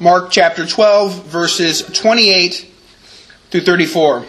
Mark chapter 12, verses 28 through 34.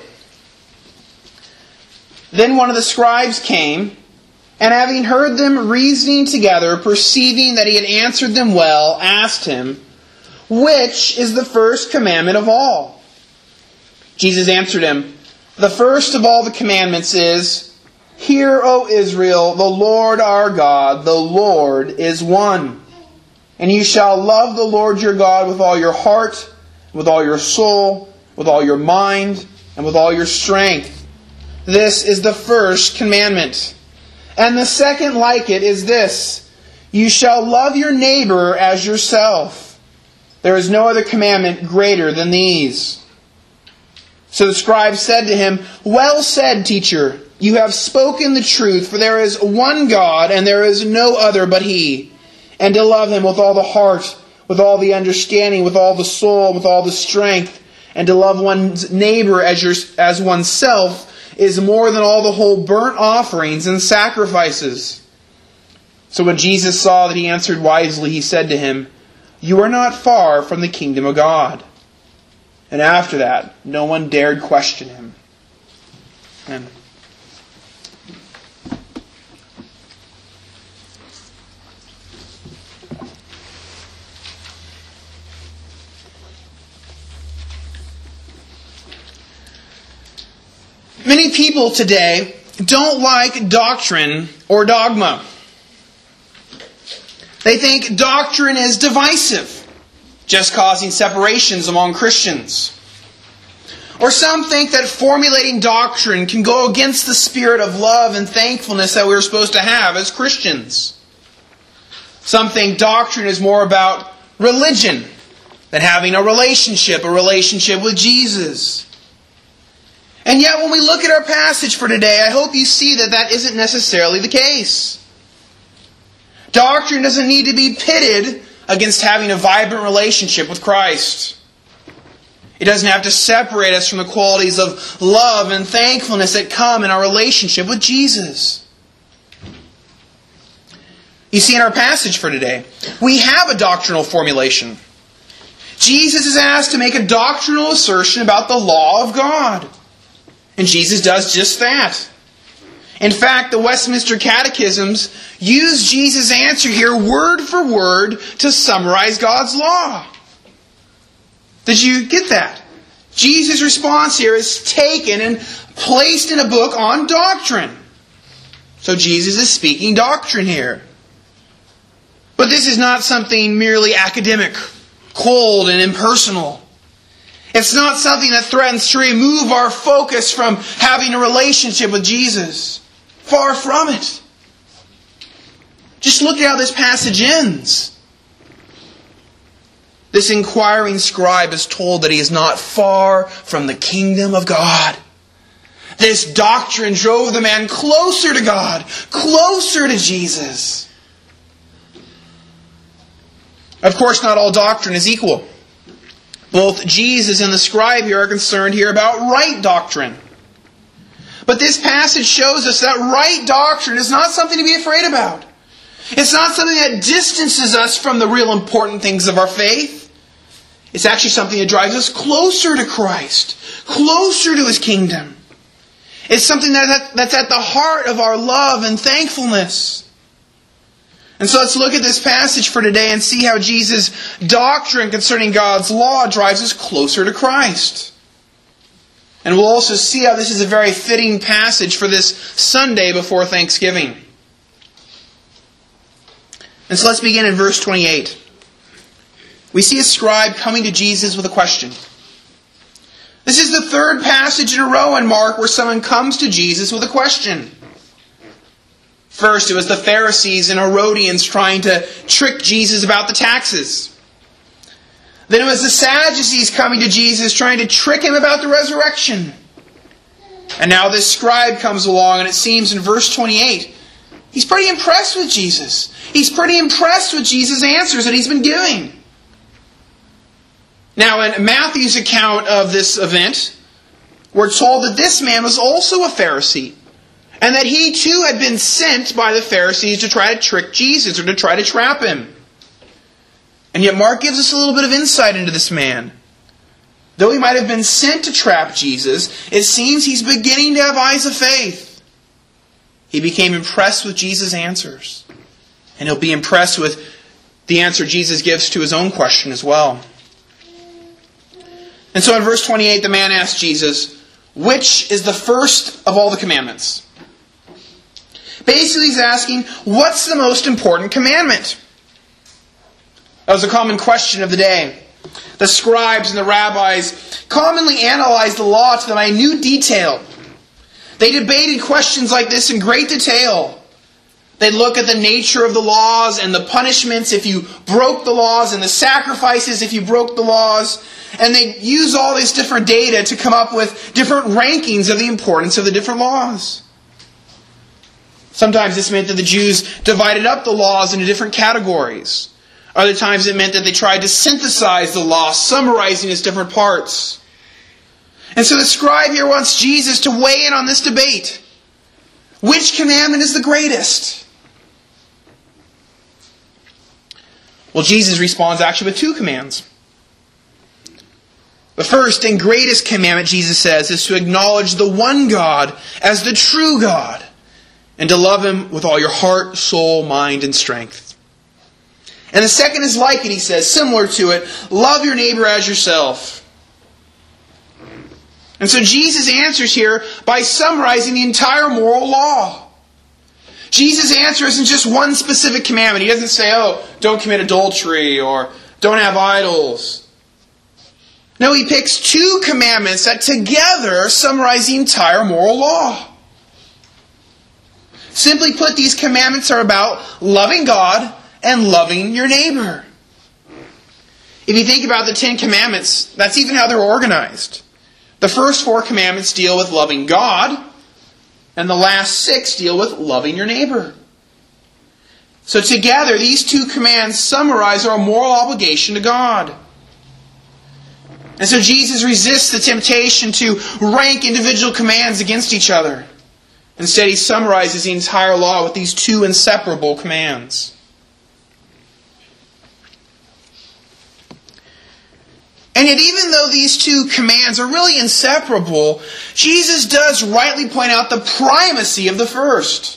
Then one of the scribes came, and having heard them reasoning together, perceiving that he had answered them well, asked him, "Which is the first commandment of all?" Jesus answered him, "The first of all the commandments is, 'Hear, O Israel, the Lord our God, the Lord is one. And you shall love the Lord your God with all your heart, with all your soul, with all your mind, and with all your strength. This is the first commandment. And the second like it is this, you shall love your neighbor as yourself. There is no other commandment greater than these.' So the scribe said to him, 'Well said, teacher. You have spoken the truth, for there is one God, and there is no other but He. And to love Him with all the heart, with all the understanding, with all the soul, with all the strength, and to love one's neighbor as oneself is more than all the whole burnt offerings and sacrifices.' So when Jesus saw that he answered wisely, he said to him, 'You are not far from the kingdom of God.' And after that, no one dared question him." Amen. Many people today don't like doctrine or dogma. They think doctrine is divisive, just causing separations among Christians. Or some think that formulating doctrine can go against the spirit of love and thankfulness that we're supposed to have as Christians. Some think doctrine is more about religion than having a relationship with Jesus. And yet when we look at our passage for today, I hope you see that that isn't necessarily the case. Doctrine doesn't need to be pitted against having a vibrant relationship with Christ. It doesn't have to separate us from the qualities of love and thankfulness that come in our relationship with Jesus. You see, in our passage for today, we have a doctrinal formulation. Jesus is asked to make a doctrinal assertion about the law of God. And Jesus does just that. In fact, the Westminster Catechisms use Jesus' answer here word for word to summarize God's law. Did you get that? Jesus' response here is taken and placed in a book on doctrine. So Jesus is speaking doctrine here. But this is not something merely academic, cold and impersonal. It's not something that threatens to remove our focus from having a relationship with Jesus. Far from it. Just look at how this passage ends. This inquiring scribe is told that he is not far from the kingdom of God. This doctrine drove the man closer to God, closer to Jesus. Of course, not all doctrine is equal. Both Jesus and the scribe here are concerned here about right doctrine. But this passage shows us that right doctrine is not something to be afraid about. It's not something that distances us from the real important things of our faith. It's actually something that drives us closer to Christ, closer to His kingdom. It's something that's at the heart of our love and thankfulness. And so let's look at this passage for today and see how Jesus' doctrine concerning God's law drives us closer to Christ. And we'll also see how this is a very fitting passage for this Sunday before Thanksgiving. And so let's begin in verse 28. We see a scribe coming to Jesus with a question. This is the third passage in a row in Mark where someone comes to Jesus with a question. First, it was the Pharisees and Herodians trying to trick Jesus about the taxes. Then it was the Sadducees coming to Jesus trying to trick Him about the resurrection. And now this scribe comes along, and it seems in verse 28, he's pretty impressed with Jesus. He's pretty impressed with Jesus' answers that He's been giving. Now, in Matthew's account of this event, we're told that this man was also a Pharisee, and that he too had been sent by the Pharisees to try to trick Jesus or to try to trap Him. And yet Mark gives us a little bit of insight into this man. Though he might have been sent to trap Jesus, it seems he's beginning to have eyes of faith. He became impressed with Jesus' answers. And he'll be impressed with the answer Jesus gives to his own question as well. And so in verse 28, the man asked Jesus, which is the first of all the commandments? Basically, he's asking, what's the most important commandment? That was a common question of the day. The scribes and the rabbis commonly analyzed the law to the minute detail. They debated questions like this in great detail. They'd look at the nature of the laws and the punishments if you broke the laws and the sacrifices if you broke the laws. And they use all this different data to come up with different rankings of the importance of the different laws. Sometimes this meant that the Jews divided up the laws into different categories. Other times it meant that they tried to synthesize the law, summarizing its different parts. And so the scribe here wants Jesus to weigh in on this debate. Which commandment is the greatest? Well, Jesus responds actually with two commands. The first and greatest commandment, Jesus says, is to acknowledge the one God as the true God and to love Him with all your heart, soul, mind, and strength. And the second is like it, he says, similar to it, love your neighbor as yourself. And so Jesus answers here by summarizing the entire moral law. Jesus' answer isn't just one specific commandment. He doesn't say, don't commit adultery or don't have idols. No, he picks two commandments that together summarize the entire moral law. Simply put, these commandments are about loving God and loving your neighbor. If you think about the 10 commandments, that's even how they're organized. The first 4 commandments deal with loving God, and the last 6 deal with loving your neighbor. So together, these 2 commands summarize our moral obligation to God. And so Jesus resists the temptation to rank individual commands against each other. Instead, he summarizes the entire law with these 2 inseparable commands. And yet, even though these 2 commands are really inseparable, Jesus does rightly point out the primacy of the first.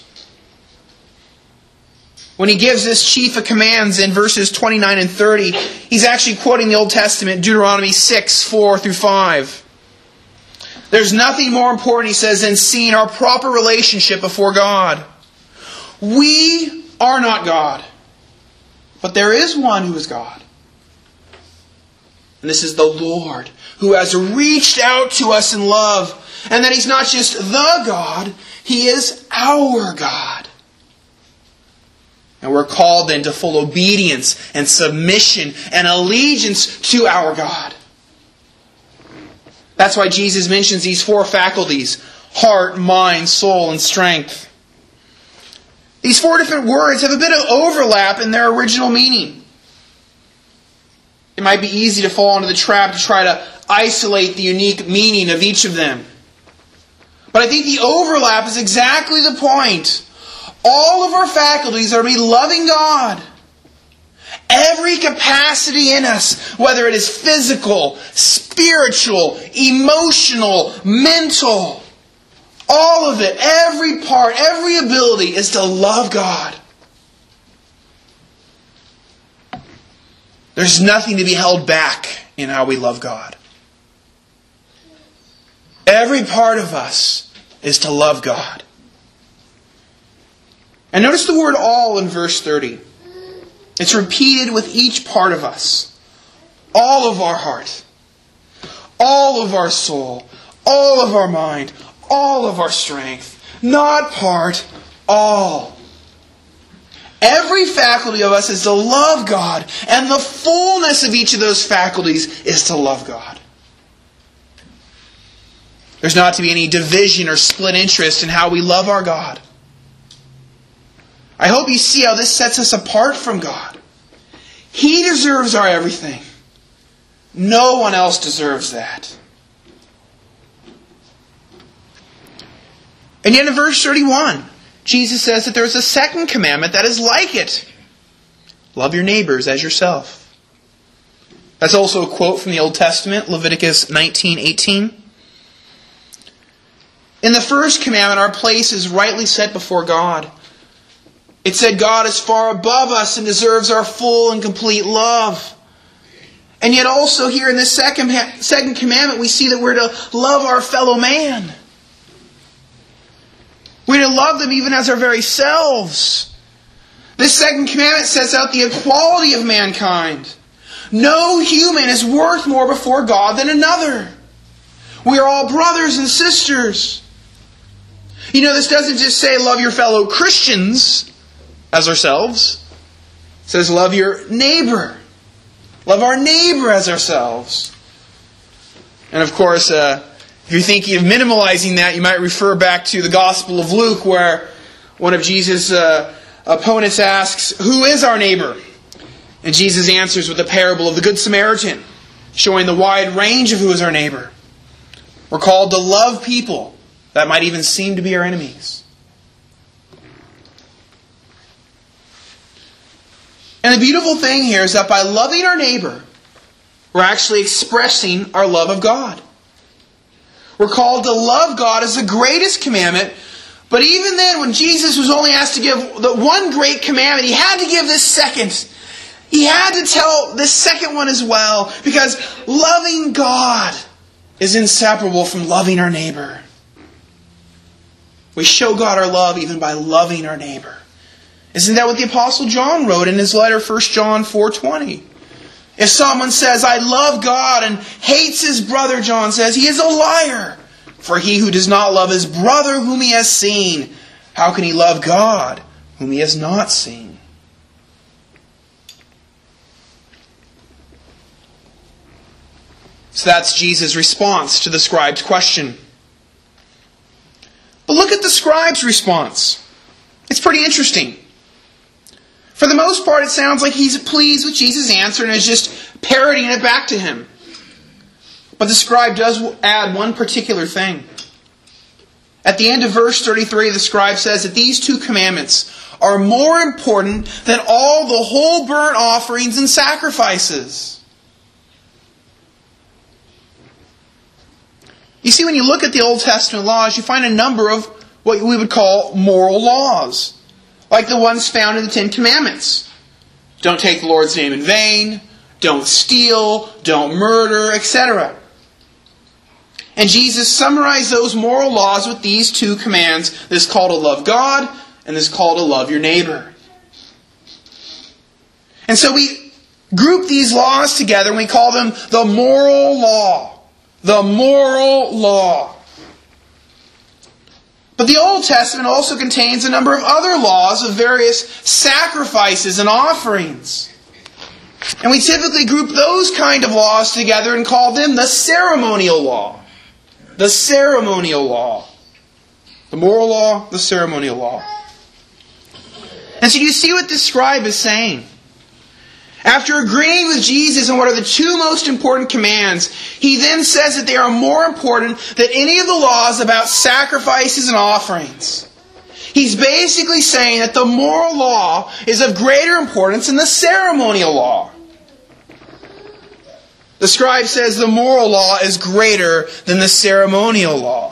When he gives this chief of commands in verses 29 and 30, he's actually quoting the Old Testament, Deuteronomy 6, 4 through 5. There's nothing more important, he says, than seeing our proper relationship before God. We are not God, but there is one who is God. And this is the Lord, who has reached out to us in love. And that He's not just the God, He is our God. And we're called then to full obedience and submission and allegiance to our God. That's why Jesus mentions these 4 faculties: heart, mind, soul, and strength. These 4 different words have a bit of overlap in their original meaning. It might be easy to fall into the trap to try to isolate the unique meaning of each of them. But I think the overlap is exactly the point. All of our faculties are to be loving God. Every capacity in us, whether it is physical, spiritual, emotional, mental, all of it, every part, every ability is to love God. There's nothing to be held back in how we love God. Every part of us is to love God. And notice the word all in verse 30. It's repeated with each part of us. All of our heart, all of our soul, all of our mind, all of our strength. Not part, all. Every faculty of us is to love God, and the fullness of each of those faculties is to love God. There's not to be any division or split interest in how we love our God. I hope you see how this sets us apart from God. He deserves our everything. No one else deserves that. And yet in verse 31, Jesus says that there's a second commandment that is like it. Love your neighbors as yourself. That's also a quote from the Old Testament, Leviticus 19:18. In the first commandment, our place is rightly set before God. It said God is far above us and deserves our full and complete love. And yet also here in this second commandment, we see that we're to love our fellow man. We're to love them even as our very selves. This second commandment sets out the equality of mankind. No human is worth more before God than another. We are all brothers and sisters. You know, this doesn't just say love your fellow Christians as ourselves. It says love your neighbor. Love our neighbor as ourselves. And of course, if you're thinking of minimalizing that, you might refer back to the Gospel of Luke, where one of Jesus' opponents asks, "Who is our neighbor?" And Jesus answers with the parable of the Good Samaritan, showing the wide range of who is our neighbor. We're called to love people that might even seem to be our enemies. And the beautiful thing here is that by loving our neighbor, we're actually expressing our love of God. We're called to love God as the greatest commandment. But even then, when Jesus was only asked to give the one great commandment, He had to give this second. He had to tell this second one as well. Because loving God is inseparable from loving our neighbor. We show God our love even by loving our neighbor. Isn't that what the Apostle John wrote in his letter, 1 John 4:20? If someone says, "I love God," and hates his brother, John says, he is a liar. For he who does not love his brother whom he has seen, how can he love God whom he has not seen? So that's Jesus' response to the scribe's question. But look at the scribe's response. It's pretty interesting. For the most part, it sounds like he's pleased with Jesus' answer and is just parroting it back to him. But the scribe does add one particular thing. At the end of verse 33, the scribe says that these two commandments are more important than all the whole burnt offerings and sacrifices. You see, when you look at the Old Testament laws, you find a number of what we would call moral laws, like the ones found in the Ten Commandments. Don't take the Lord's name in vain, don't steal, don't murder, etc. And Jesus summarized those moral laws with these two commands. This call to love God and this call to love your neighbor. And so we group these laws together and we call them the moral law. The moral law. But the Old Testament also contains a number of other laws of various sacrifices and offerings. And we typically group those kind of laws together and call them the ceremonial law. The ceremonial law. The moral law, the ceremonial law. And so you see what the scribe is saying. After agreeing with Jesus on what are the two most important commands, he then says that they are more important than any of the laws about sacrifices and offerings. He's basically saying that the moral law is of greater importance than the ceremonial law. The scribe says the moral law is greater than the ceremonial law.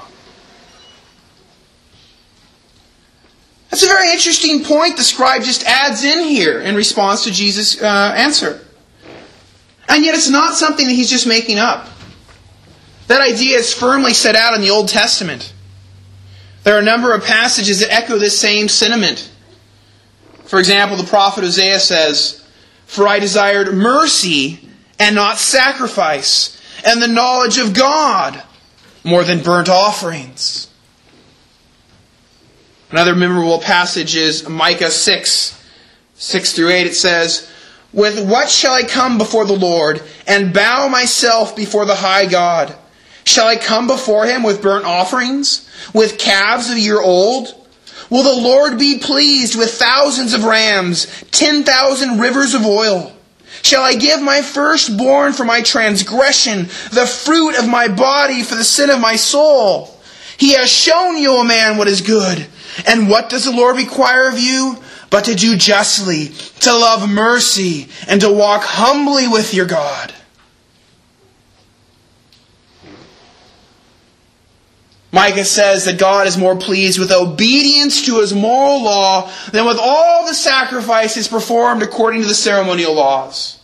That's a very interesting point the scribe just adds in here in response to Jesus' answer. And yet it's not something that he's just making up. That idea is firmly set out in the Old Testament. There are a number of passages that echo this same sentiment. For example, the prophet Hosea says, "For I desired mercy and not sacrifice, and the knowledge of God more than burnt offerings." Another memorable passage is Micah 6:6-8. It says, "With what shall I come before the Lord, and bow myself before the high God? Shall I come before Him with burnt offerings, with calves a year old? Will the Lord be pleased with thousands of rams, 10,000 rivers of oil? Shall I give my firstborn for my transgression, the fruit of my body for the sin of my soul? He has shown you, O man, what is good. And what does the Lord require of you? But to do justly, to love mercy, and to walk humbly with your God." Micah says that God is more pleased with obedience to His moral law than with all the sacrifices performed according to the ceremonial laws.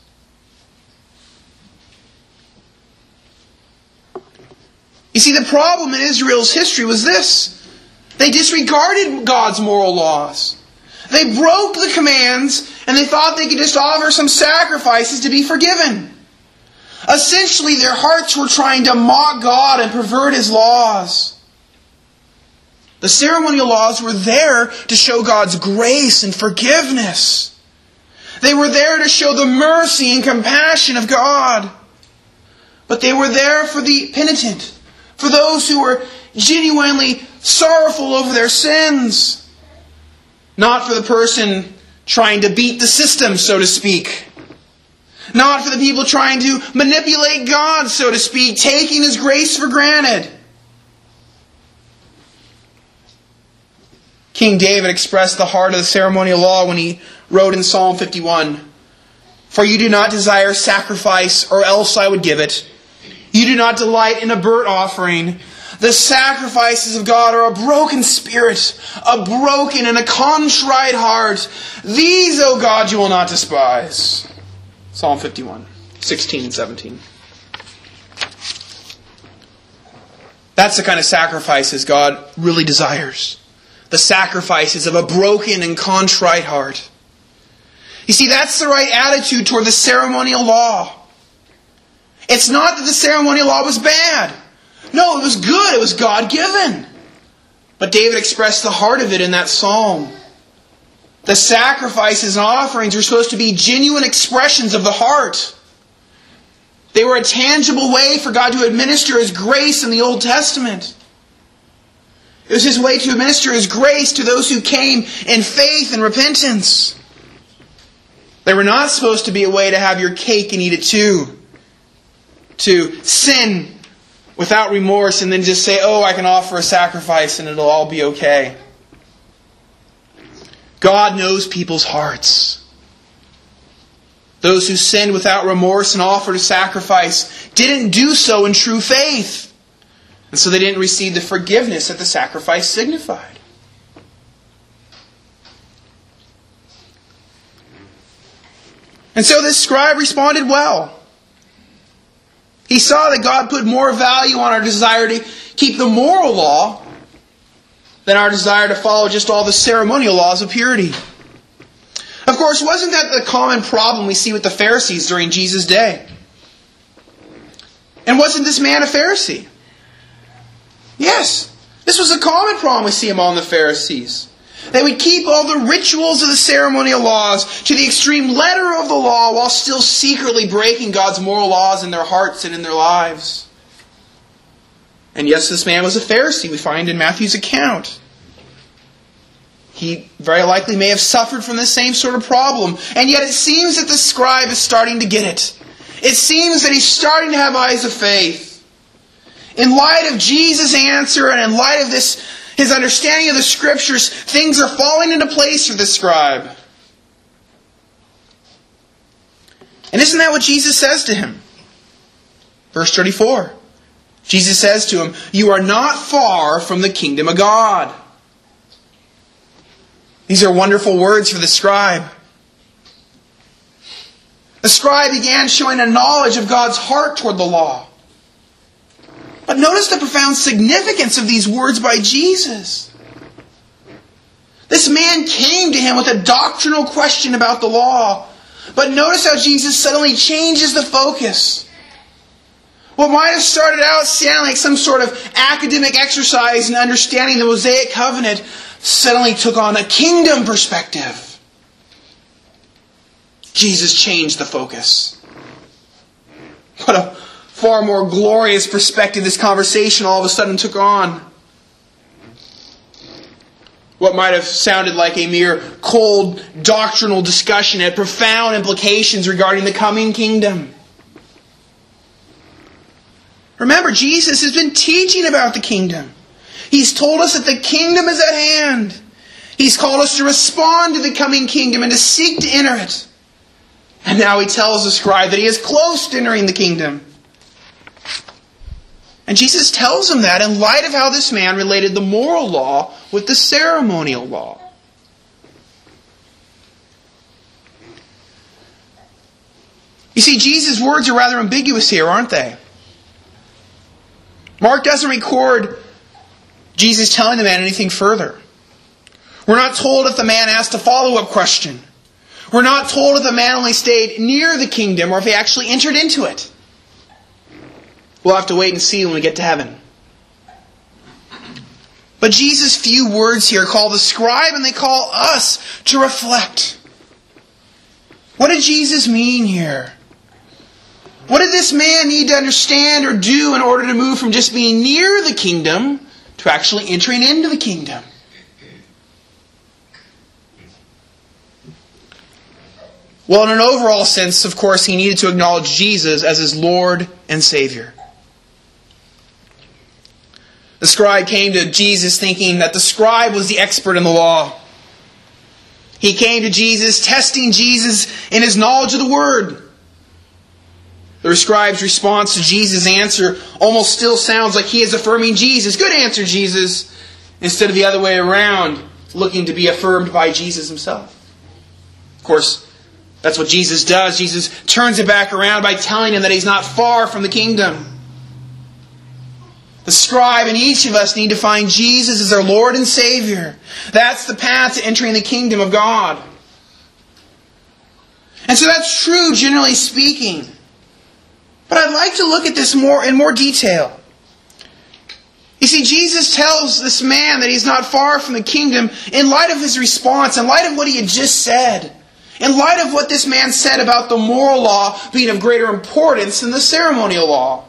You see, the problem in Israel's history was this. They disregarded God's moral laws. They broke the commands, and they thought they could just offer some sacrifices to be forgiven. Essentially, their hearts were trying to mock God and pervert His laws. The ceremonial laws were there to show God's grace and forgiveness. They were there to show the mercy and compassion of God. But they were there for the penitent, for those who were genuinely sorrowful over their sins. Not for the person trying to beat the system, so to speak. Not for the people trying to manipulate God, so to speak, taking His grace for granted. King David expressed the heart of the ceremonial law when he wrote in Psalm 51, "For you do not desire sacrifice, or else I would give it. You do not delight in a burnt offering. The sacrifices of God are a broken spirit, a broken and a contrite heart. These, O God, you will not despise." Psalm 51, 16 and 17. That's the kind of sacrifices God really desires. The sacrifices of a broken and contrite heart. You see, that's the right attitude toward the ceremonial law. It's not that the ceremonial law was bad. No, it was good. It was God-given. But David expressed the heart of it in that psalm. The sacrifices and offerings were supposed to be genuine expressions of the heart. They were a tangible way for God to administer His grace in the Old Testament. It was His way to administer His grace to those who came in faith and repentance. They were not supposed to be a way to have your cake and eat it too. To sin without remorse and then just say, "Oh, I can offer a sacrifice and it'll all be okay." God knows people's hearts. Those who sinned without remorse and offered a sacrifice didn't do so in true faith. And so they didn't receive the forgiveness that the sacrifice signified. And so this scribe responded well. He saw that God put more value on our desire to keep the moral law than our desire to follow just all the ceremonial laws of purity. Of course, wasn't that the common problem we see with the Pharisees during Jesus' day? And wasn't this man a Pharisee? Yes, this was a common problem we see among the Pharisees. They would keep all the rituals of the ceremonial laws to the extreme letter of the law while still secretly breaking God's moral laws in their hearts and in their lives. And yes, this man was a Pharisee, we find in Matthew's account. He very likely may have suffered from the same sort of problem. And yet it seems that the scribe is starting to get it. It seems that he's starting to have eyes of faith. In light of Jesus' answer and in light of his understanding of the Scriptures, things are falling into place for the scribe. And isn't that what Jesus says to him? Verse 34. Jesus says to him, "You are not far from the kingdom of God." These are wonderful words for the scribe. The scribe began showing a knowledge of God's heart toward the law. But notice the profound significance of these words by Jesus. This man came to him with a doctrinal question about the law. But notice how Jesus suddenly changes the focus. What might have started out sounding like some sort of academic exercise in understanding the Mosaic covenant suddenly took on a kingdom perspective. Jesus changed the focus. What a far more glorious perspective this conversation all of a sudden took on. What might have sounded like a mere cold doctrinal discussion had profound implications regarding the coming kingdom. Remember, Jesus has been teaching about the kingdom. He's told us that the kingdom is at hand. He's called us to respond to the coming kingdom and to seek to enter it. And now He tells the scribe that he is close to entering the kingdom. And Jesus tells him that in light of how this man related the moral law with the ceremonial law. You see, Jesus' words are rather ambiguous here, aren't they? Mark doesn't record Jesus telling the man anything further. We're not told if the man asked a follow-up question. We're not told if the man only stayed near the kingdom or if he actually entered into it. We'll have to wait and see when we get to heaven. But Jesus' few words here call the scribe and they call us to reflect. What did Jesus mean here? What did this man need to understand or do in order to move from just being near the kingdom to actually entering into the kingdom? Well, in an overall sense, of course, he needed to acknowledge Jesus as his Lord and Savior. The scribe came to Jesus thinking that the scribe was the expert in the law. He came to Jesus testing Jesus in his knowledge of the Word. The scribe's response to Jesus' answer almost still sounds like he is affirming Jesus. Good answer, Jesus. Instead of the other way around, looking to be affirmed by Jesus himself. Of course, that's what Jesus does. Jesus turns it back around by telling him that he's not far from the kingdom. The scribe and each of us need to find Jesus as our Lord and Savior. That's the path to entering the kingdom of God. And so that's true, generally speaking. But I'd like to look at this in more detail. You see, Jesus tells this man that he's not far from the kingdom in light of his response, in light of what he had just said, in light of what this man said about the moral law being of greater importance than the ceremonial law.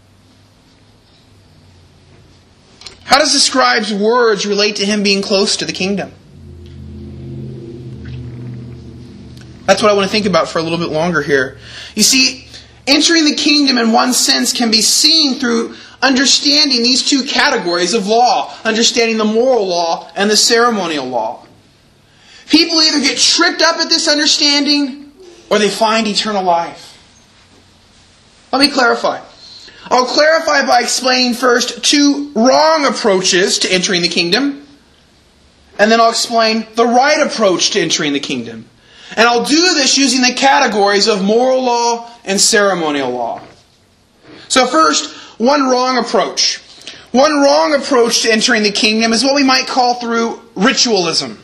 How does the scribe's words relate to him being close to the kingdom? That's what I want to think about for a little bit longer here. You see, entering the kingdom in one sense can be seen through understanding these two categories of law, understanding the moral law and the ceremonial law. People either get tripped up at this understanding or they find eternal life. Let me clarify. I'll clarify by explaining first two wrong approaches to entering the kingdom, and then I'll explain the right approach to entering the kingdom. And I'll do this using the categories of moral law and ceremonial law. So first, one wrong approach. One wrong approach to entering the kingdom is what we might call through ritualism.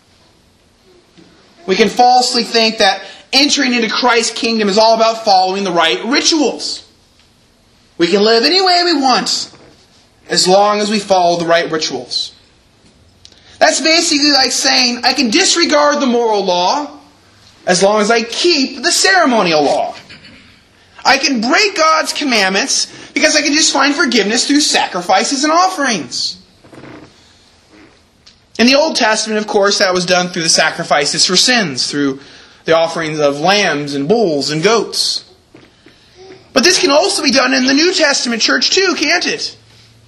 We can falsely think that entering into Christ's kingdom is all about following the right rituals. We can live any way we want as long as we follow the right rituals. That's basically like saying I can disregard the moral law as long as I keep the ceremonial law. I can break God's commandments because I can just find forgiveness through sacrifices and offerings. In the Old Testament, of course, that was done through the sacrifices for sins, through the offerings of lambs and bulls and goats. But this can also be done in the New Testament church too, can't it?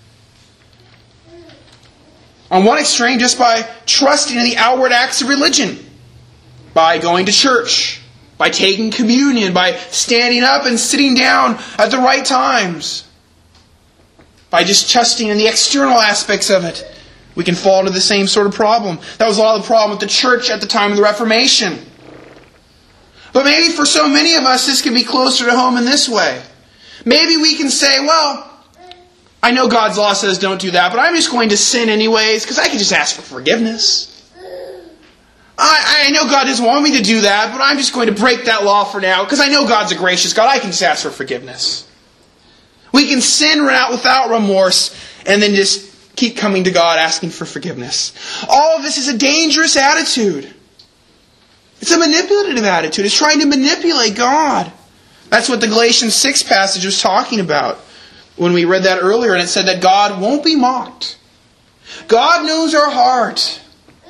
On one extreme, just by trusting in the outward acts of religion. By going to church. By taking communion. By standing up and sitting down at the right times. By just trusting in the external aspects of it. We can fall into the same sort of problem. That was a lot of the problem with the church at the time of the Reformation. But maybe for so many of us, this can be closer to home in this way. Maybe we can say, well, I know God's law says don't do that, but I'm just going to sin anyways, because I can just ask for forgiveness. I know God doesn't want me to do that, but I'm just going to break that law for now, because I know God's a gracious God. I can just ask for forgiveness. We can sin without remorse, and then just keep coming to God asking for forgiveness. All of this is a dangerous attitude. It's a manipulative attitude. It's trying to manipulate God. That's what the Galatians 6 passage was talking about when we read that earlier, and it said that God won't be mocked. God knows our heart.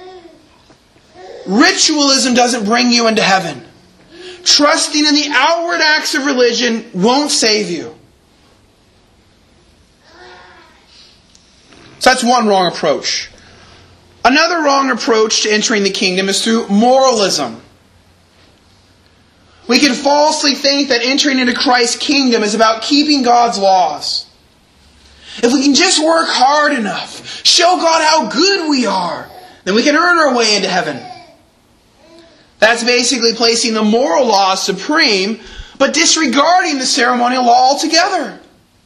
Ritualism doesn't bring you into heaven. Trusting in the outward acts of religion won't save you. So that's one wrong approach. Another wrong approach to entering the kingdom is through moralism. We can falsely think that entering into Christ's kingdom is about keeping God's laws. If we can just work hard enough, show God how good we are, then we can earn our way into heaven. That's basically placing the moral law supreme, but disregarding the ceremonial law altogether.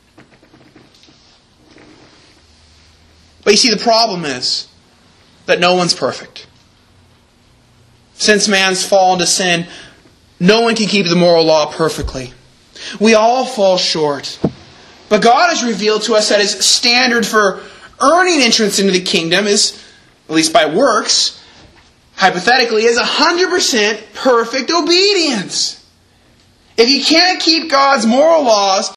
But you see, the problem is that no one's perfect. Since man's fall into sin, no one can keep the moral law perfectly. We all fall short. But God has revealed to us that His standard for earning entrance into the kingdom is, at least by works, hypothetically, is 100% perfect obedience. If you can't keep God's moral laws,